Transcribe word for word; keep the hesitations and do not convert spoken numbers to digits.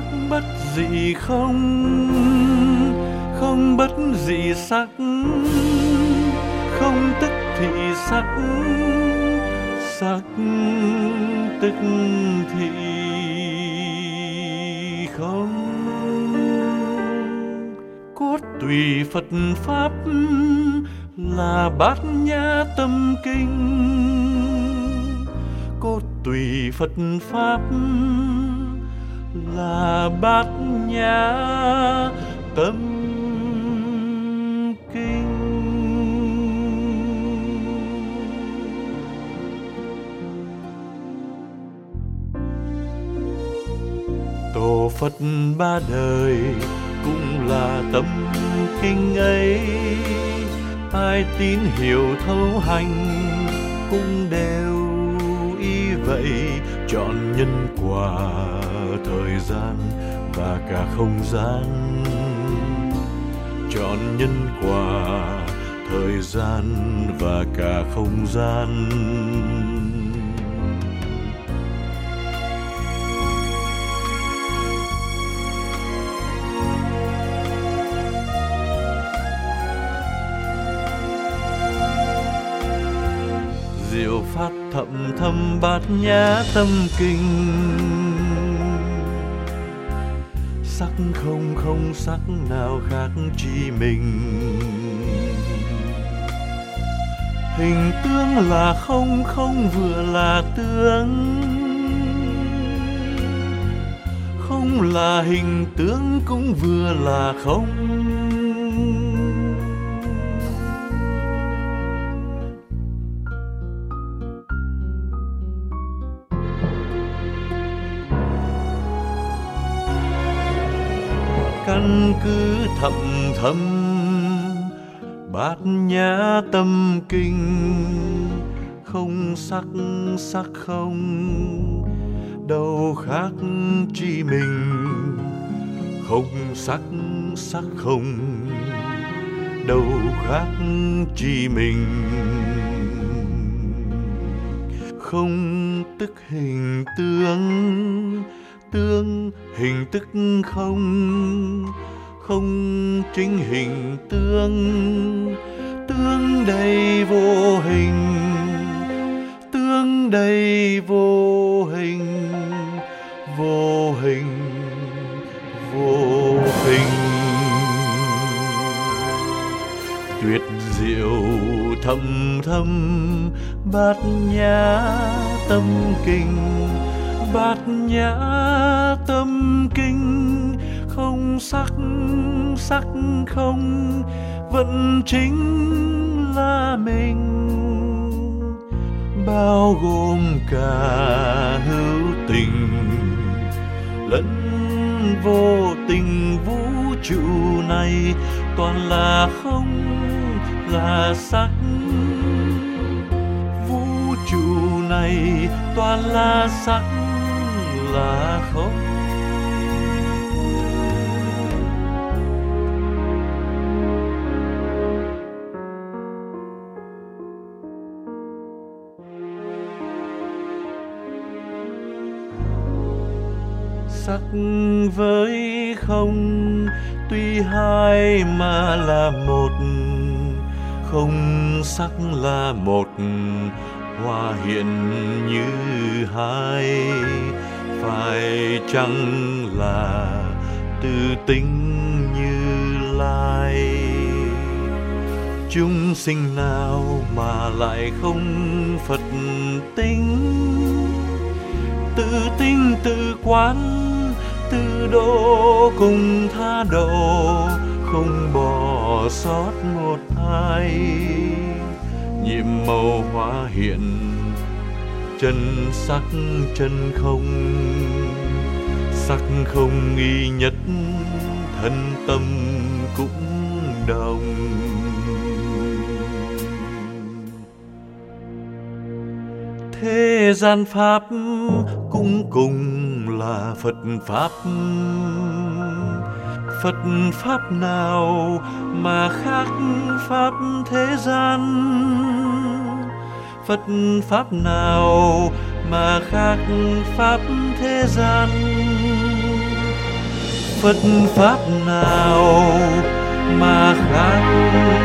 bất dị không, không bất dị sắc, không tức thị sắc, sắc tức thị không. Cốt tùy Phật Pháp là bát nhã tâm kinh, cốt tùy Phật Pháp là bát nhã tâm kinh. Tổ Phật ba đời cũng là tâm kinh ấy, ai tín hiểu thấu hành cũng đều ý vậy. Chọn nhân quả thời gian và cả không gian, chọn nhân quả thời gian và cả không gian. Diệu pháp thậm thâm bát nhã tâm kinh, sắc không không sắc nào khác chi mình. Hình tướng là không, không vừa là tướng, không là hình tướng cũng vừa là không. Căn cứ thậm thâm bát nhã tâm kinh, không sắc sắc không đâu khác chi mình. Không sắc sắc không đâu khác chi mình. Không tức hình tướng, tương hình tức không, không chính hình tương, tương đầy vô hình, tương đầy vô hình, vô hình, vô hình. Tuyệt diệu thâm thâm bát nhã tâm kinh, bát nhã tâm kinh. Không sắc sắc không vẫn chính là mình, bao gồm cả hữu tình lẫn vô tình. Vũ trụ này toàn là không là sắc, vũ trụ này toàn là sắc là không. Sắc với không tuy hai mà là một, không sắc là một hòa hiện như hai. Phải chăng là tư tính Như Lai? Chúng sinh nào mà lại không Phật tính? Tự tinh tự quán, tự độ cùng tha độ, không bỏ sót một ai. Nhiệm màu hóa hiện chân sắc chân không, sắc không nghi nhất, thân tâm cũng đồng. Thế gian pháp cũng cùng là Phật pháp. Phật pháp nào mà khác pháp thế gian? Phật pháp nào mà khác pháp thế gian? Phật pháp nào mà khác